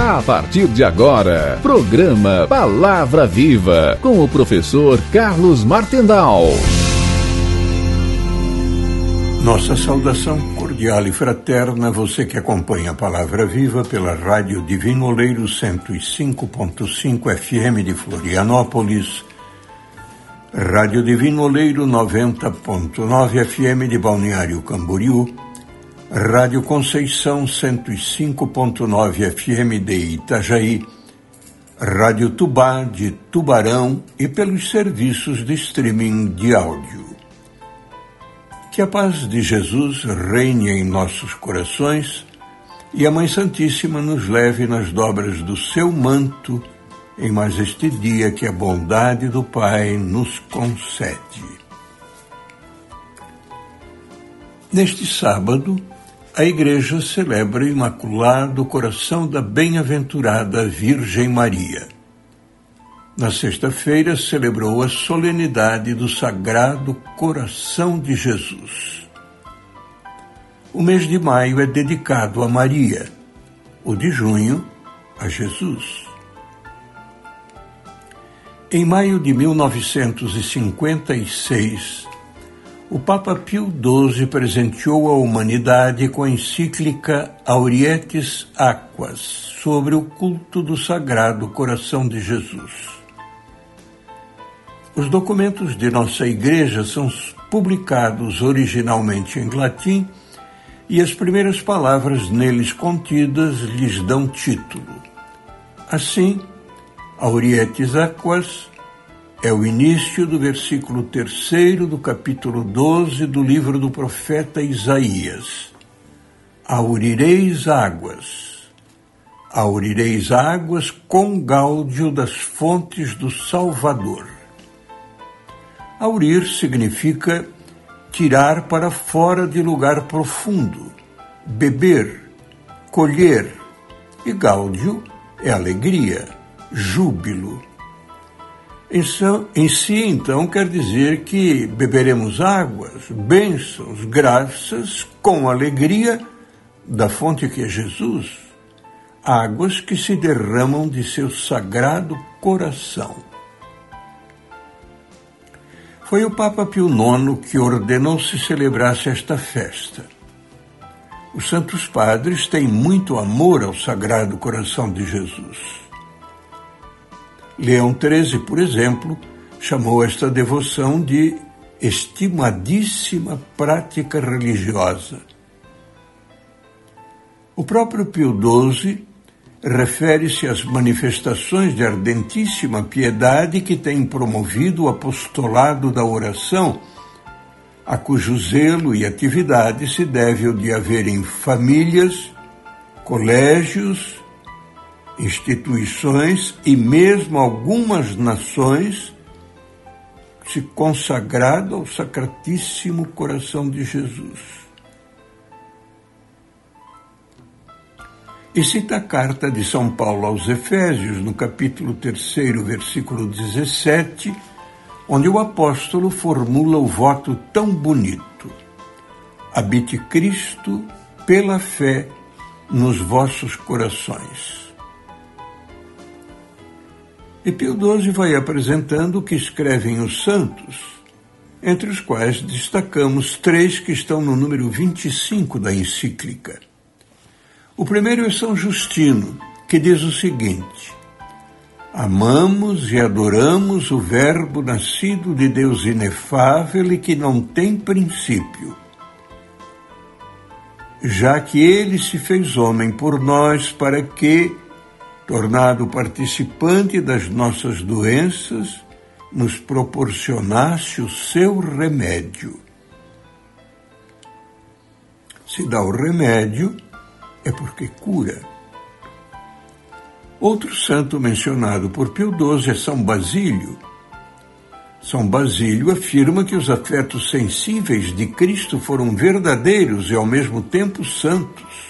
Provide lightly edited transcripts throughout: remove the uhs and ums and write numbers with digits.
A partir de agora, programa Palavra Viva, com o professor Carlos Martendal. Nossa saudação cordial e fraterna, você que acompanha a Palavra Viva pela Rádio Divino Oleiro 105.5 FM de Florianópolis, Rádio Divino Oleiro 90.9 FM de Balneário Camboriú, Rádio Conceição 105.9 FM de Itajaí, Rádio Tubá de Tubarão e pelos serviços de streaming de áudio. Que a paz de Jesus reine em nossos corações e a Mãe Santíssima nos leve nas dobras do seu manto em mais este dia que a bondade do Pai nos concede. Neste sábado, a Igreja celebra o Imaculado Coração da Bem-aventurada Virgem Maria. Na sexta-feira, celebrou a solenidade do Sagrado Coração de Jesus. O mês de maio é dedicado a Maria, o de junho, a Jesus. Em maio de 1956, o Papa Pio XII presenteou a humanidade com a encíclica Aurietis Aquas, sobre o culto do Sagrado Coração de Jesus. Os documentos de nossa Igreja são publicados originalmente em latim e as primeiras palavras neles contidas lhes dão título. Assim, Aurietis Aquas é o início do versículo 3º do capítulo 12 do livro do profeta Isaías. Aurireis águas com gáudio das fontes do Salvador. Aurir significa tirar para fora de lugar profundo, beber, colher, e gáudio é alegria, júbilo. Em si, então, quer dizer que beberemos águas, bênçãos, graças, com alegria da fonte que é Jesus, águas que se derramam de seu sagrado coração. Foi o Papa Pio IX que ordenou se celebrasse esta festa. Os Santos Padres têm muito amor ao Sagrado Coração de Jesus. Leão XIII, por exemplo, chamou esta devoção de estimadíssima prática religiosa. O próprio Pio XII refere-se às manifestações de ardentíssima piedade que têm promovido o apostolado da oração, a cujo zelo e atividade se deve o de haver em famílias, colégios, instituições e mesmo algumas nações se consagrado ao Sacratíssimo Coração de Jesus. E cita a carta de São Paulo aos Efésios, no capítulo 3º, versículo 17, onde o apóstolo formula o voto tão bonito: habite Cristo pela fé nos vossos corações. E Pio XII vai apresentando o que escrevem os santos, entre os quais destacamos 3 que estão no número 25 da encíclica. O primeiro é São Justino, que diz o seguinte: amamos e adoramos o Verbo nascido de Deus inefável e que não tem princípio, já que ele se fez homem por nós para que, tornado participante das nossas doenças, nos proporcionasse o seu remédio. Se dá o remédio, é porque cura. Outro santo mencionado por Pio XII é São Basílio. São Basílio afirma que os afetos sensíveis de Cristo foram verdadeiros e ao mesmo tempo santos.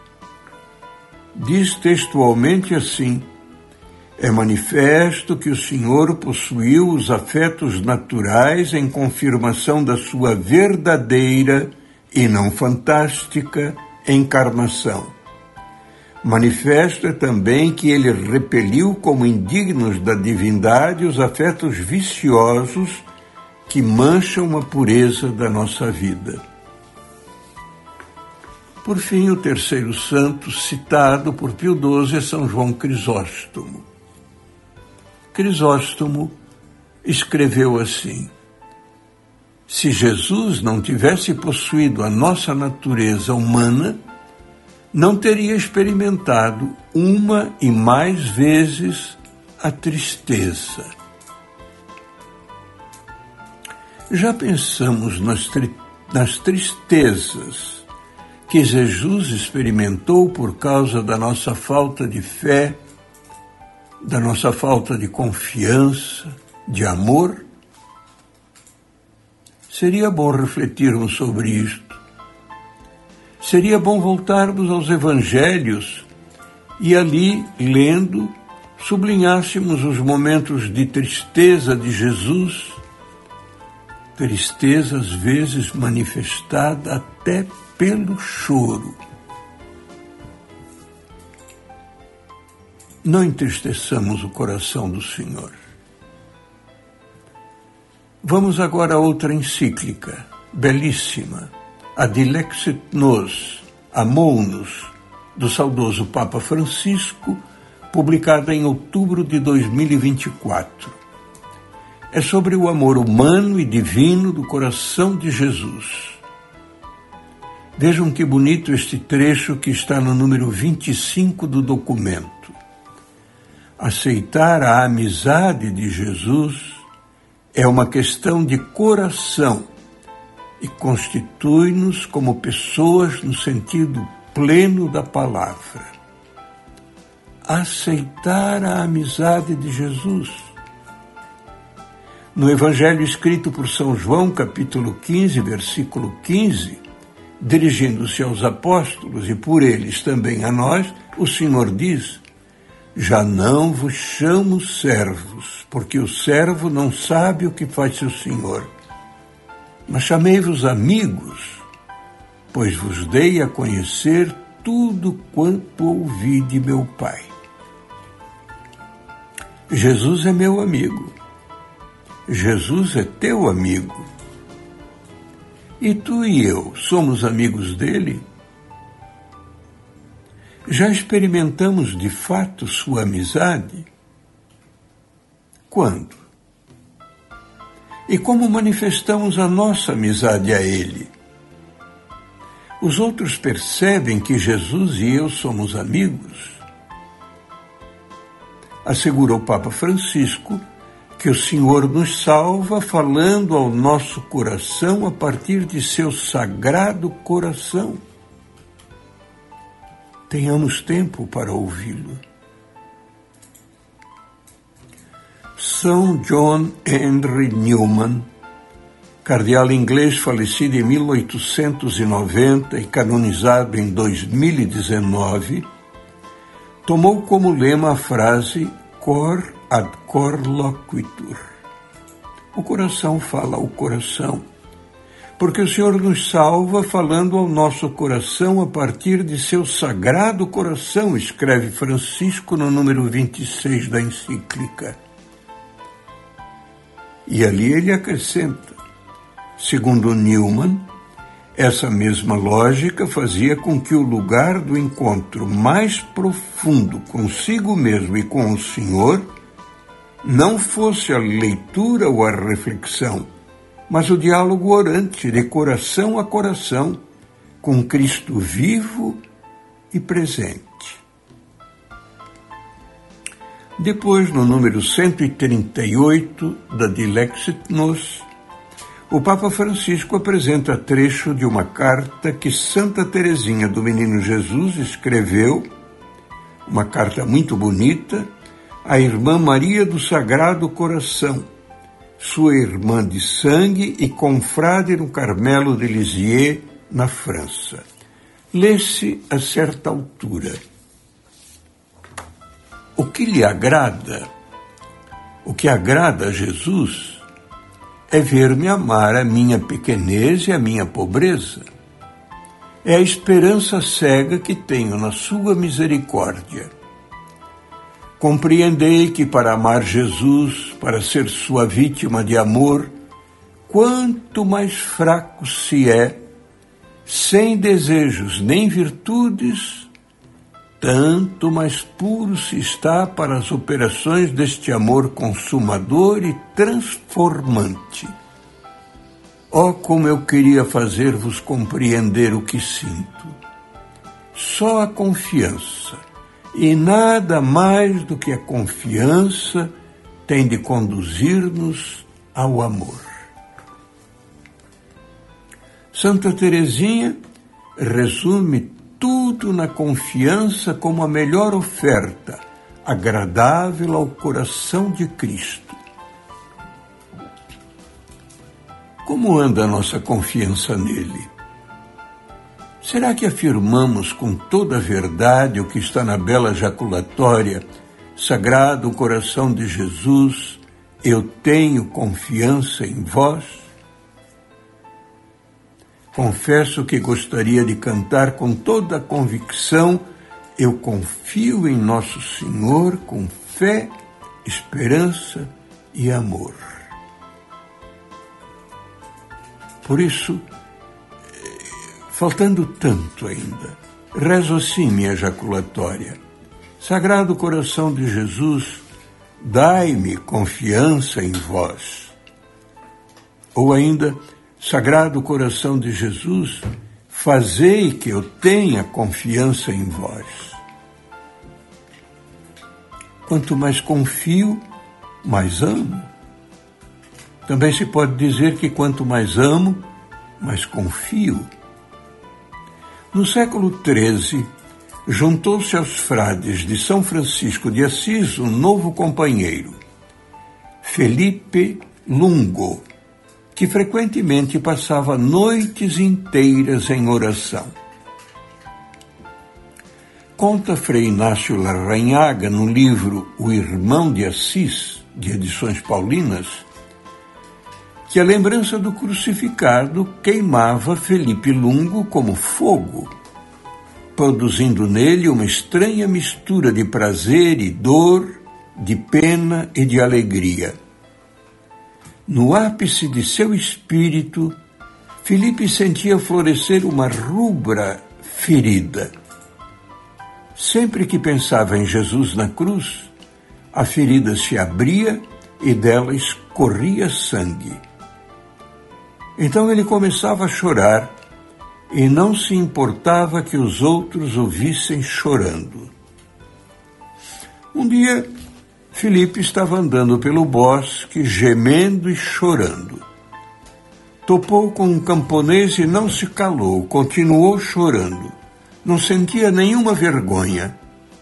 Diz textualmente assim: é manifesto que o Senhor possuiu os afetos naturais em confirmação da sua verdadeira e não fantástica encarnação, Manifesto é também que ele repeliu como indignos da divindade os afetos viciosos que mancham a pureza da nossa vida. Por fim, o terceiro santo citado por Pio XII é São João Crisóstomo. Crisóstomo escreveu assim: se Jesus não tivesse possuído a nossa natureza humana, não teria experimentado uma e mais vezes a tristeza. Já pensamos nas tristezas que Jesus experimentou por causa da nossa falta de fé, da nossa falta de confiança, de amor? Seria bom refletirmos sobre isto. Seria bom voltarmos aos evangelhos e ali, lendo, sublinhássemos os momentos de tristeza de Jesus, tristeza às vezes manifestada até pelo choro. Não entristeçamos o coração do Senhor. Vamos agora a outra encíclica, belíssima, a Dilexit Nos, Amou-nos, do saudoso Papa Francisco, publicada em outubro de 2024. É sobre o amor humano e divino do coração de Jesus. Vejam que bonito este trecho que está no número 25 do documento. Aceitar a amizade de Jesus é uma questão de coração e constitui-nos como pessoas no sentido pleno da palavra. Aceitar a amizade de Jesus. No Evangelho escrito por São João, capítulo 15, versículo 15, dirigindo-se aos apóstolos e por eles também a nós, o Senhor diz: já não vos chamo servos, porque o servo não sabe o que faz seu senhor. Mas chamei-vos amigos, pois vos dei a conhecer tudo quanto ouvi de meu Pai. Jesus é meu amigo. Jesus é teu amigo. E tu e eu somos amigos dele? Já experimentamos de fato sua amizade? Quando? E como manifestamos a nossa amizade a ele? Os outros percebem que Jesus e eu somos amigos? Assegurou o Papa Francisco que o Senhor nos salva falando ao nosso coração a partir de seu sagrado coração. Tenhamos tempo para ouvi-lo. São John Henry Newman, cardeal inglês falecido em 1890 e canonizado em 2019, tomou como lema a frase cor ad cor loquitur. O coração fala ao coração, porque o Senhor nos salva falando ao nosso coração a partir de seu sagrado coração, escreve Francisco no número 26 da encíclica. E ali ele acrescenta: segundo Newman, essa mesma lógica fazia com que o lugar do encontro mais profundo consigo mesmo e com o Senhor não fosse a leitura ou a reflexão, mas o diálogo orante de coração a coração com Cristo vivo e presente. Depois, no número 138 da Dilexit Nos, o Papa Francisco apresenta trecho de uma carta que Santa Teresinha do Menino Jesus escreveu, uma carta muito bonita, à irmã Maria do Sagrado Coração, sua irmã de sangue e confrade no Carmelo de Lisieux, na França. Lê-se a certa altura: o que lhe agrada, o que agrada a Jesus, é ver-me amar a minha pequenez e a minha pobreza, É a esperança cega que tenho na sua misericórdia. Compreendei que para amar Jesus, para ser sua vítima de amor, quanto mais fraco se é, sem desejos nem virtudes, tanto mais puro se está para as operações deste amor consumador e transformante. Oh, como eu queria fazer-vos compreender o que sinto. Só a confiança, e nada mais do que a confiança, tem de conduzir-nos ao amor. Santa Teresinha resume tudo na confiança como a melhor oferta, agradável ao coração de Cristo. Como anda a nossa confiança nele? Será que afirmamos com toda a verdade o que está na bela jaculatória, Sagrado Coração de Jesus, eu tenho confiança em vós? Confesso que gostaria de cantar com toda a convicção, eu confio em Nosso Senhor com fé, esperança e amor. Por isso, faltando tanto ainda, rezo assim minha jaculatória. Sagrado Coração de Jesus, dai-me confiança em vós. Ou ainda, Sagrado Coração de Jesus, fazei que eu tenha confiança em vós. Quanto mais confio, mais amo. Também se pode dizer que quanto mais amo, mais confio. No século XIII, juntou-se aos frades de São Francisco de Assis um novo companheiro, Felipe Lungo, que frequentemente passava noites inteiras em oração. Conta Frei Inácio Larrañaga no livro O Irmão de Assis, de Edições Paulinas, que a lembrança do crucificado queimava Felipe Lungo como fogo, produzindo nele uma estranha mistura de prazer e dor, de pena e de alegria. No ápice de seu espírito, Felipe sentia florescer uma rubra ferida. Sempre que pensava em Jesus na cruz, a ferida se abria e dela escorria sangue. Então ele começava a chorar e não se importava que os outros o vissem chorando. Um dia, Felipe estava andando pelo bosque, gemendo e chorando. Topou com um camponês e não se calou, continuou chorando. Não sentia nenhuma vergonha.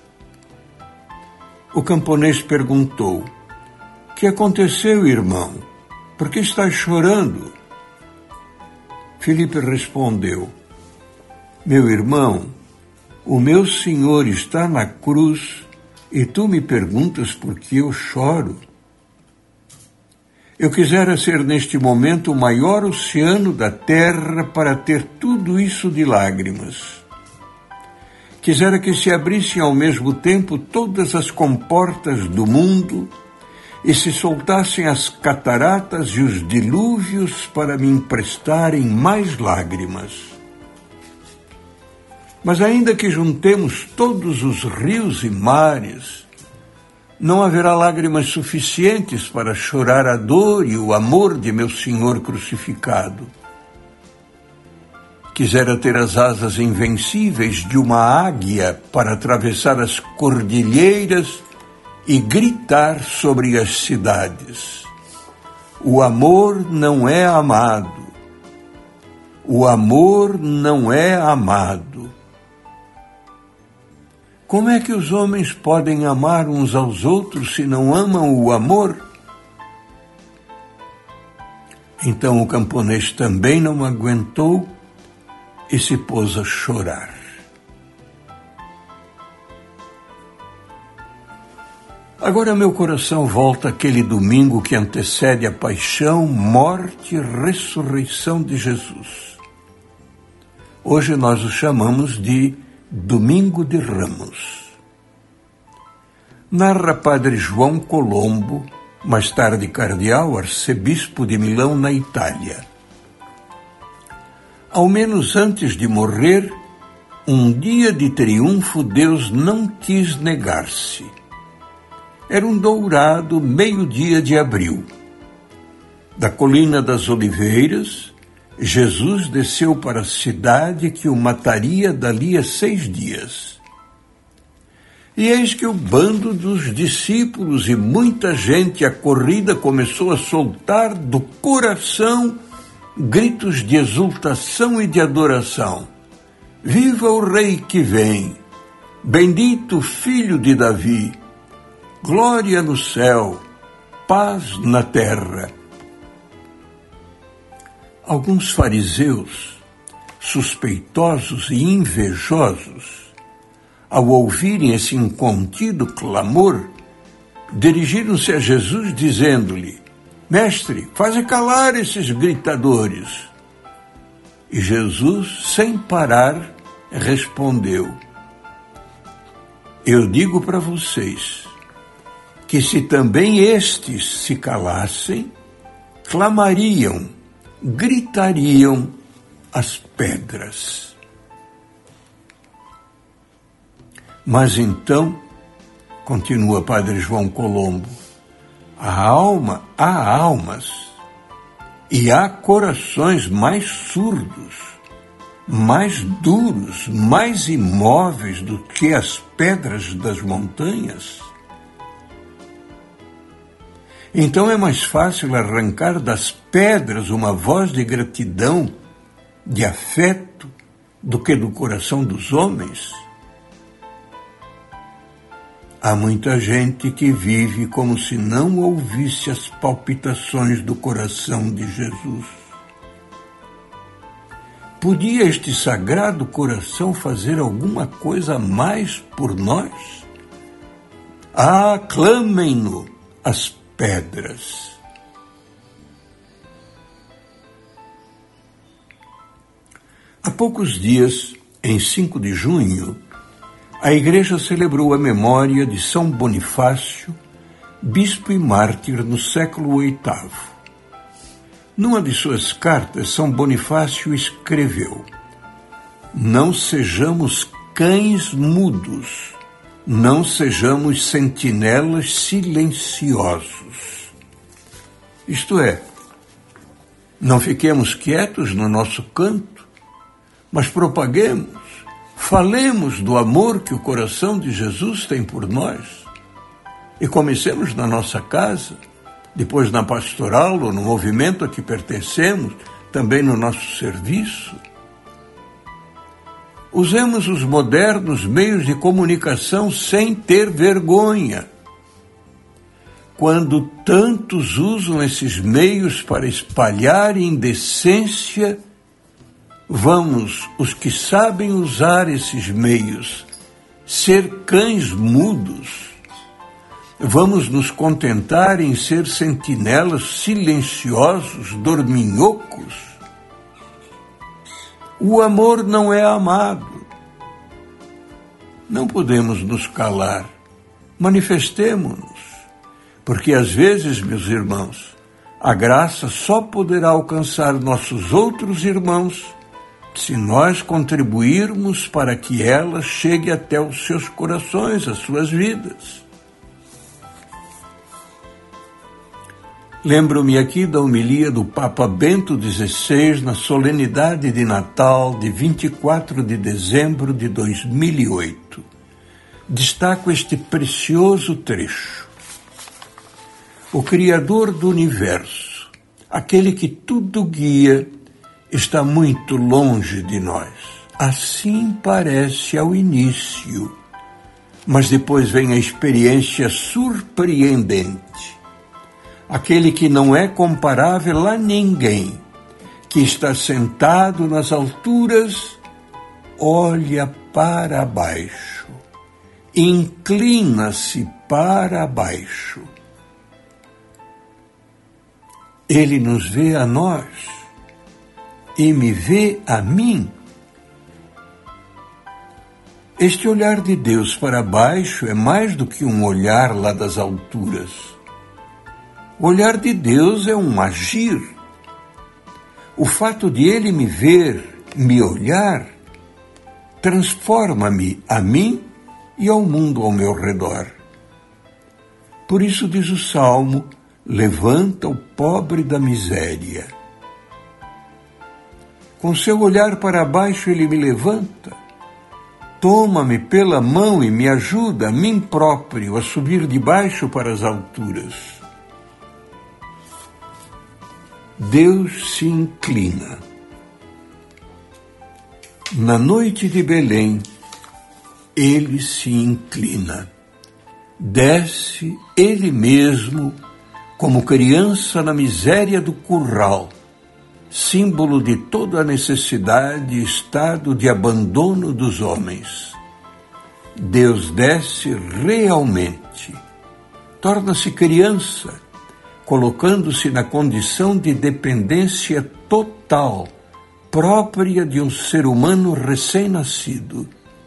O camponês perguntou: "O que aconteceu, irmão? Por que estás chorando?" Felipe respondeu: "Meu irmão, o meu Senhor está na cruz e tu me perguntas por que eu choro? Eu quisera ser neste momento o maior oceano da terra para ter tudo isso de lágrimas. Quisera que se abrissem ao mesmo tempo todas as comportas do mundo e se soltassem as cataratas e os dilúvios para me emprestarem mais lágrimas. Mas ainda que juntemos todos os rios e mares, não haverá lágrimas suficientes para chorar a dor e o amor de meu Senhor crucificado. Quisera ter as asas invencíveis de uma águia para atravessar as cordilheiras e gritar sobre as cidades: o amor não é amado. O amor não é amado. Como é que os homens podem amar uns aos outros se não amam o amor? Então o camponês também não aguentou e se pôs a chorar. Agora meu coração volta àquele domingo que antecede a paixão, morte e ressurreição de Jesus. Hoje nós o chamamos de Domingo de Ramos. Narra Padre João Colombo, mais tarde cardeal, arcebispo de Milão, na Itália. Ao menos antes de morrer, um dia de triunfo Deus não quis negar-se. Era um dourado meio-dia de abril. Da colina das Oliveiras, Jesus desceu para a cidade que o mataria dali a 6 dias. E eis que o bando dos discípulos e muita gente acorrida começou a soltar do coração gritos de exultação e de adoração. Viva o Rei que vem! Bendito o Filho de Davi! Glória no céu! Paz na terra! Alguns fariseus, suspeitosos e invejosos, ao ouvirem esse incontido clamor, dirigiram-se a Jesus dizendo-lhe: Mestre, faze calar esses gritadores. E Jesus, sem parar, respondeu: Eu digo para vocês que se também estes se calassem, clamariam, gritariam as pedras. Mas então, continua Padre João Colombo, há almas e há corações mais surdos, mais duros, mais imóveis do que as pedras das montanhas. Então é mais fácil arrancar das pedras uma voz de gratidão, de afeto, do que do coração dos homens. Há muita gente que vive como se não ouvisse as palpitações do coração de Jesus. Podia este sagrado coração fazer alguma coisa a mais por nós? Clamem-no as pedras. Há poucos dias, em 5 de junho, a Igreja celebrou a memória de São Bonifácio, bispo e mártir no século VIII. Numa de suas cartas, São Bonifácio escreveu: Não sejamos cães mudos, não sejamos sentinelas silenciosos. Isto é, não fiquemos quietos no nosso canto, mas propaguemos, falemos do amor que o coração de Jesus tem por nós. E comecemos na nossa casa, depois na pastoral ou no movimento a que pertencemos, também no nosso serviço. Usemos os modernos meios de comunicação sem ter vergonha. Quando tantos usam esses meios para espalhar indecência, vamos, os que sabem usar esses meios, ser cães mudos. Vamos nos contentar em ser sentinelas silenciosos, dorminhocos. O amor não é amado. Não podemos nos calar. Manifestemo-nos. Porque às vezes, meus irmãos, a graça só poderá alcançar nossos outros irmãos se nós contribuirmos para que ela chegue até os seus corações, as suas vidas. Lembro-me aqui da homilia do Papa Bento XVI na solenidade de Natal de 24 de dezembro de 2008. Destaco este precioso trecho. O Criador do Universo, aquele que tudo guia, está muito longe de nós. Assim parece ao início, mas depois vem a experiência surpreendente. Aquele que não é comparável a ninguém, que está sentado nas alturas, olha para baixo, inclina-se para baixo. Ele nos vê a nós e me vê a mim, Este olhar de Deus para baixo é mais do que um olhar lá das alturas. O olhar de Deus é um agir. O fato de Ele me ver, me olhar, transforma-me a mim e ao mundo ao meu redor. Por isso diz o Salmo, levanta o pobre da miséria. Com seu olhar para baixo Ele me levanta, toma-me pela mão e me ajuda, a mim próprio, a subir de baixo para as alturas. Deus se inclina. Na noite de Belém, Ele se inclina. Desce Ele mesmo, como criança na miséria do curral, símbolo de toda a necessidade e estado de abandono dos homens. Deus desce realmente, torna-se criança, colocando-se na condição de dependência total, própria de um ser humano recém-nascido.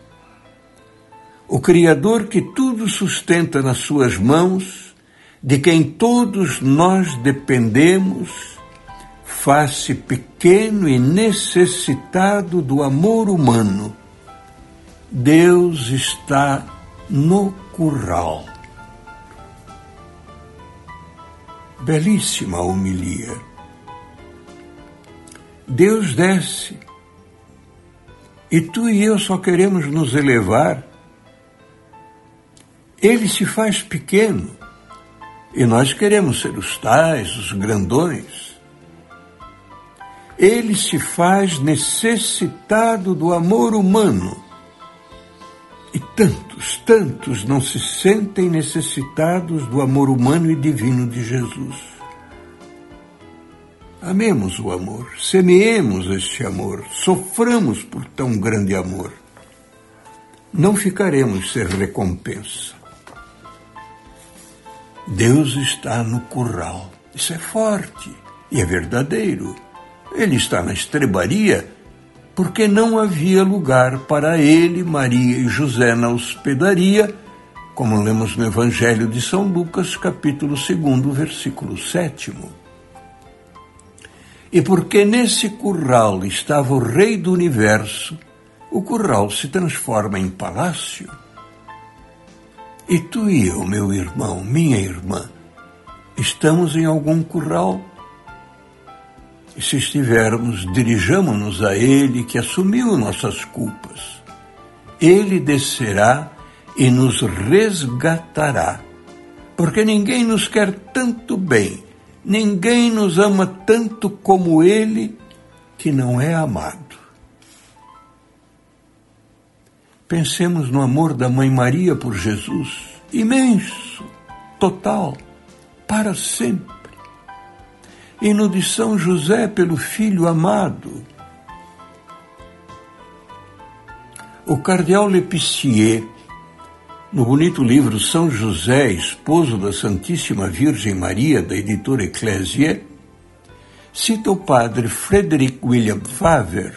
O Criador que tudo sustenta nas suas mãos, de quem todos nós dependemos, faz-se pequeno e necessitado do amor humano. Deus está no curral. Belíssima homilia. Deus desce, e tu e eu só queremos nos elevar. Ele se faz pequeno, e nós queremos ser os tais, os grandões. Ele se faz necessitado do amor humano. E tantos não se sentem necessitados do amor humano e divino de Jesus. Amemos o amor, semeemos este amor, soframos por tão grande amor. Não ficaremos sem recompensa. Deus está no curral. Isso é forte e é verdadeiro. Ele está na estrebaria porque não havia lugar para ele, Maria e José na hospedaria, como lemos no Evangelho de São Lucas, capítulo 2, versículo 7. E porque nesse curral estava o Rei do Universo, o curral se transforma em palácio. E tu e eu, meu irmão, minha irmã, estamos em algum curral? E se estivermos, dirijamo-nos a Ele que assumiu nossas culpas. Ele descerá e nos resgatará, porque ninguém nos quer tanto bem, ninguém nos ama tanto como Ele, que não é amado. Pensemos no amor da Mãe Maria por Jesus, imenso, total, para sempre. E no de São José pelo Filho amado. O cardeal Lepicier, no bonito livro São José, esposo da Santíssima Virgem Maria, da editora Ecclesiae, cita o padre Frederick William Faber,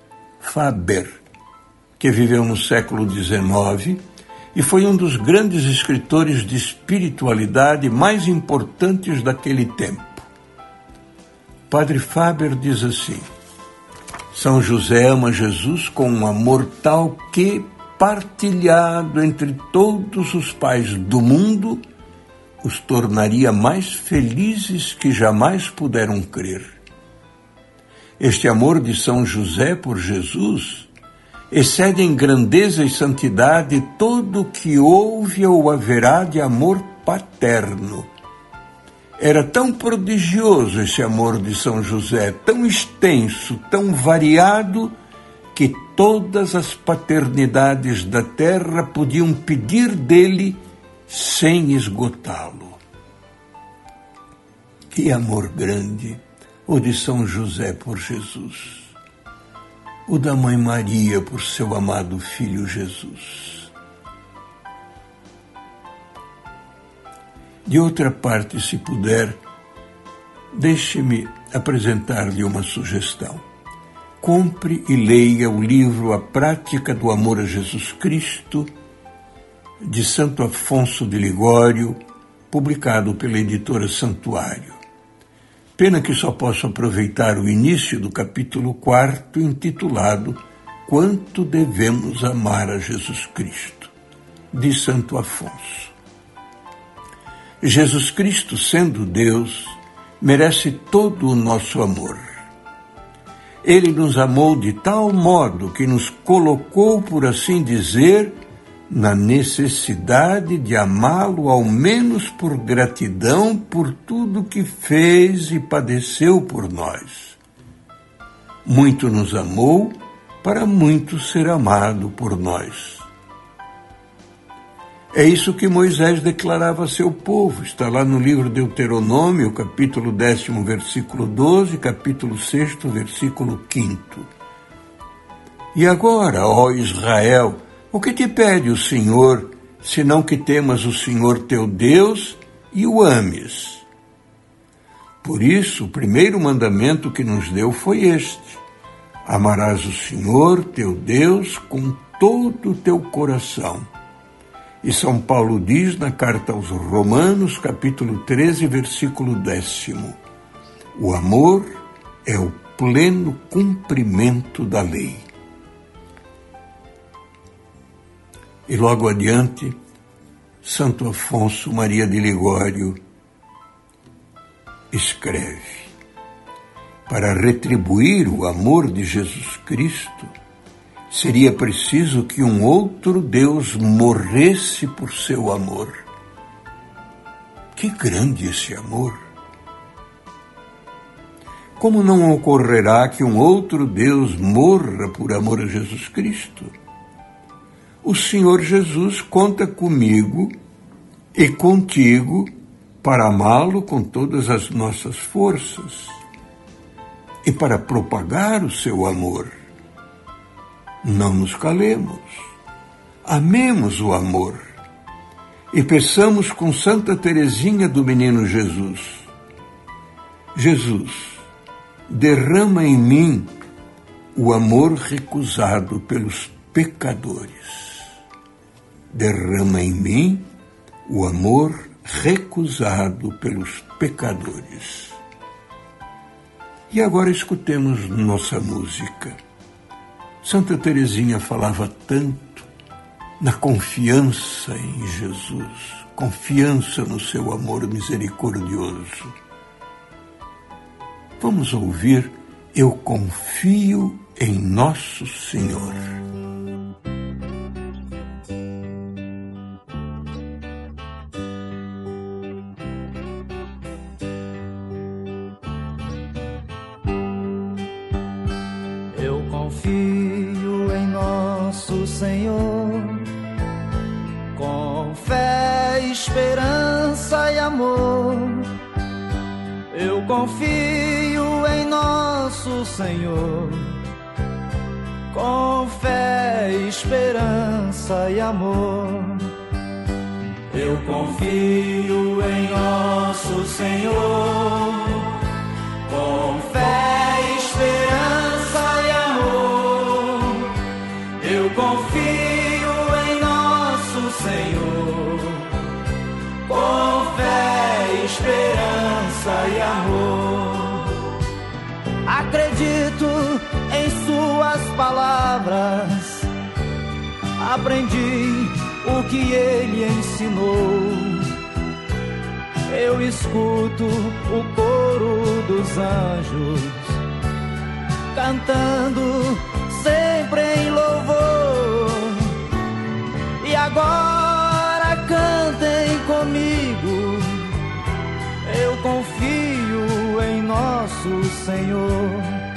que viveu no século XIX e foi um dos grandes escritores de espiritualidade mais importantes daquele tempo. Padre Faber diz assim: São José ama Jesus com um amor tal que, partilhado entre todos os pais do mundo, os tornaria mais felizes que jamais puderam crer. Este amor de São José por Jesus excede em grandeza e santidade todo o que houve ou haverá de amor paterno. Era tão prodigioso esse amor de São José, tão extenso, tão variado, que todas as paternidades da terra podiam pedir dele sem esgotá-lo. Que amor grande o de São José por Jesus, o da Mãe Maria por seu amado Filho Jesus. De outra parte, se puder, deixe-me apresentar-lhe uma sugestão. compre e leia o livro A Prática do Amor a Jesus Cristo, de Santo Afonso de Ligório, publicado pela editora Santuário. Pena que só posso aproveitar o início do capítulo 4, intitulado Quanto Devemos Amar a Jesus Cristo, de Santo Afonso. Jesus Cristo, sendo Deus, merece todo o nosso amor. Ele nos amou de tal modo que nos colocou, por assim dizer, na necessidade de amá-lo, ao menos por gratidão por tudo que fez e padeceu por nós. Muito nos amou, para muito ser amado por nós. É isso que Moisés declarava a seu povo. Está lá no livro de Deuteronômio, capítulo 10, versículo 12, capítulo 6, versículo 5. E agora, ó Israel, o que te pede o Senhor, senão que temas o Senhor teu Deus e o ames? Por isso, o primeiro mandamento que nos deu foi este: amarás o Senhor teu Deus com todo o teu coração. E São Paulo diz na carta aos Romanos, capítulo 13, versículo 10, o amor é o pleno cumprimento da lei. E logo adiante, Santo Afonso Maria de Ligório escreve: para retribuir o amor de Jesus Cristo, seria preciso que um outro Deus morresse por seu amor. Que grande esse amor! Como não ocorrerá que um outro Deus morra por amor a Jesus Cristo? O Senhor Jesus conta comigo e contigo para amá-lo com todas as nossas forças e para propagar o seu amor. Não nos calemos, amemos o amor e peçamos com Santa Teresinha do Menino Jesus: Jesus, derrama em mim o amor recusado pelos pecadores. Derrama em mim o amor recusado pelos pecadores. E agora escutemos nossa música. Santa Teresinha falava tanto na confiança em Jesus, confiança no seu amor misericordioso. Vamos ouvir Eu Confio em Nosso Senhor. Eu confio em nosso Senhor, com fé, esperança e amor. Eu confio em nosso Senhor, com fé, esperança e amor. Eu confio em nosso Senhor, com fé, esperança e amor. Eu confio em nosso Senhor, com fé, esperança e amor. Acredito em suas palavras, aprendi o que ele ensinou. Eu escuto o coro dos anjos cantando sempre em louvor. E agora cantem comigo, eu confio em nosso Senhor.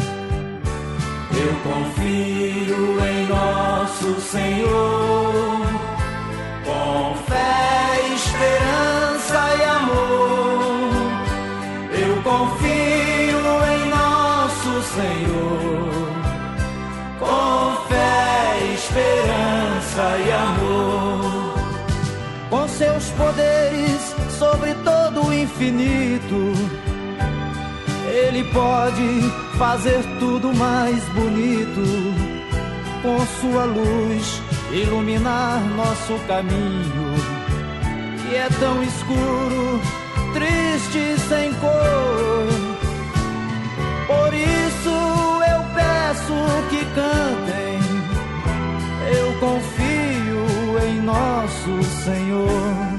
Eu confio em nosso Senhor, com fé, esperança e amor. Eu confio em nosso Senhor, com fé, esperança e amor. Com seus poderes sobre todo o infinito, Ele pode fazer tudo mais bonito, com sua luz iluminar nosso caminho, que é tão escuro, triste, sem cor. Por isso eu peço que cantem, eu confio em nosso Senhor.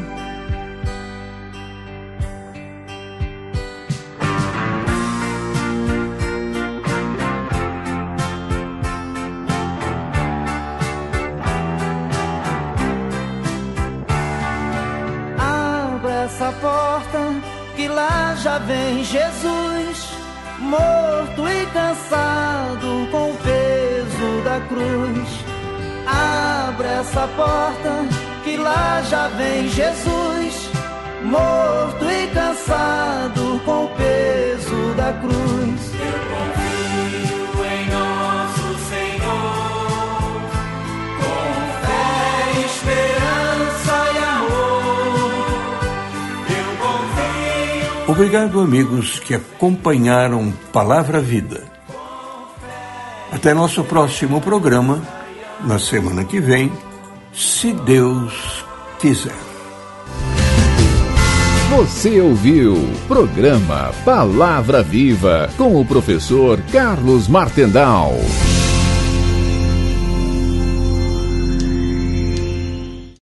Essa porta que lá já vem Jesus, morto e cansado com o peso da cruz. Abra essa porta que lá já vem Jesus, morto e cansado com o peso da cruz. Eu confio em nosso Senhor, com fé, esperança e amor. Obrigado, amigos que acompanharam Palavra Vida. Até nosso próximo programa, na semana que vem, se Deus quiser. Você ouviu Programa Palavra Viva com o professor Carlos Martendal.